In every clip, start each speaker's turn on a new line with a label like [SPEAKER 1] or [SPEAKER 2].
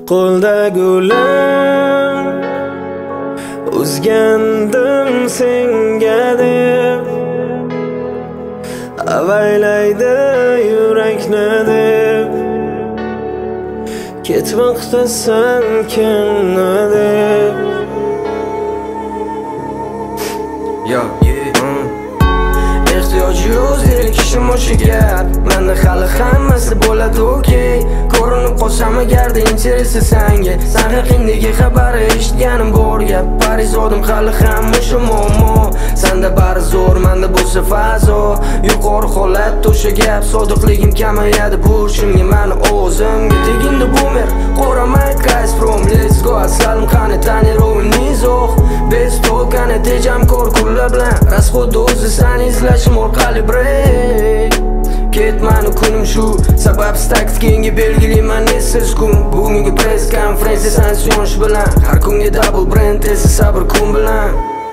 [SPEAKER 1] qo'lda gulim uzgandim senga deb avaylaydi yurakni deb ketmoqdasan kimni deb ehtiyoji yo'q zerikishim o'sha gap menda hali hammasi bo'ladi okey ko'rinib qolsam agarda interesi sanga san haqingdagi xabari eshitganim bor gap parizodim hali ham o'sha muammo senda bari zo'r menda bo'lsa fazo yuqori holat o'sha gap sodiqligim kamayadi burchimga mani o'zimga tegindi boomer qo'ramay Gazprom let's go aslan qani tanirovni zo'q bez to'lqani tejam ko'r kunlar bilan расход o'zi sani izlashim orqali break ketmani kunim shu sababsiz taktikangga belgilayman nesiz kun bugungi press konferensiya sansion bilan har kunga double brand esa sabr kun bilan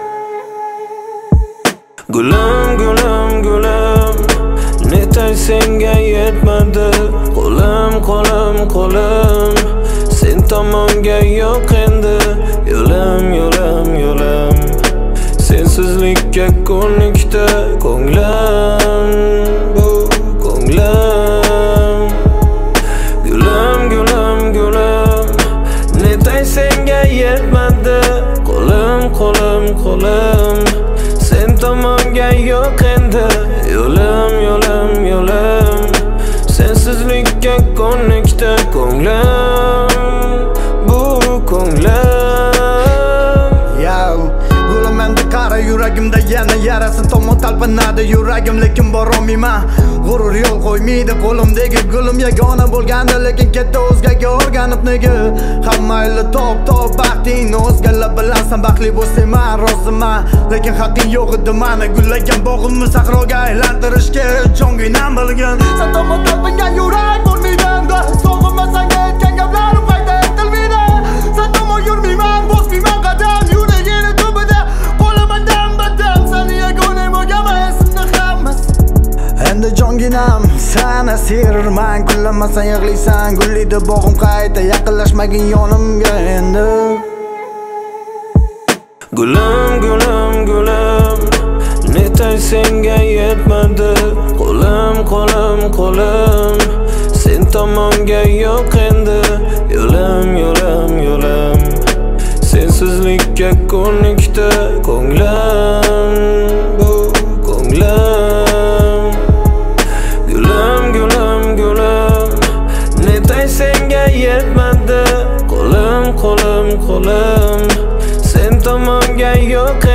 [SPEAKER 1] gulim gulim gulim netay senga yetmadi qo'lim qo'lim qo'lim sen tomonga yo'q endi yo'lim yo'lim yo'lim sensizlikka ko'nikdi ko'nglim bu ko'nglim gulim gulim gulim netay senga yetmadi qo'lim qo'lim qo'lim sen tomonga yo'q endi yo'lim yo'lim yo'lim sensizlikka ko'nikdi ko'nglim bu ko'nglim yuragimda yana yarasi tomon talpinadi yuragim lekin borolmayman g'urur yo'l qo'ymaydi qo'limdagi gulim yagona bo'lgandi lekin katta o'zgaga o'rganib nega hammayli top baxtingni o'zgalar bilasan baxtli bo'lsayman roziman lekin haqqing yo'q edi mani gullagan bog'imni sahroga aylantirishga jonginam bilgan sen tomon talpingan yurak bo'lmaydan sog'inmasang aytgan gaplarim qayta aytilmaydi sen tomon yurmayman bosmayman qadam yuragini tubida endi jonginam san asirman kullamasang yig'laysan gullaydi bog'im qayta yaqinlashmagin yonimga endi gulim gulim gulim netay senga yetmadi qo'lim qo'lim qo'lim sen tomonga yo'q endi yo'lim yo'lim yo'lim sensizlikka ko'nikdi ko'nglim bu ko'nglim gulim gulim gulim netay senga yetmadi qo'lim qo'lim qo'lim sen tomonga yo'q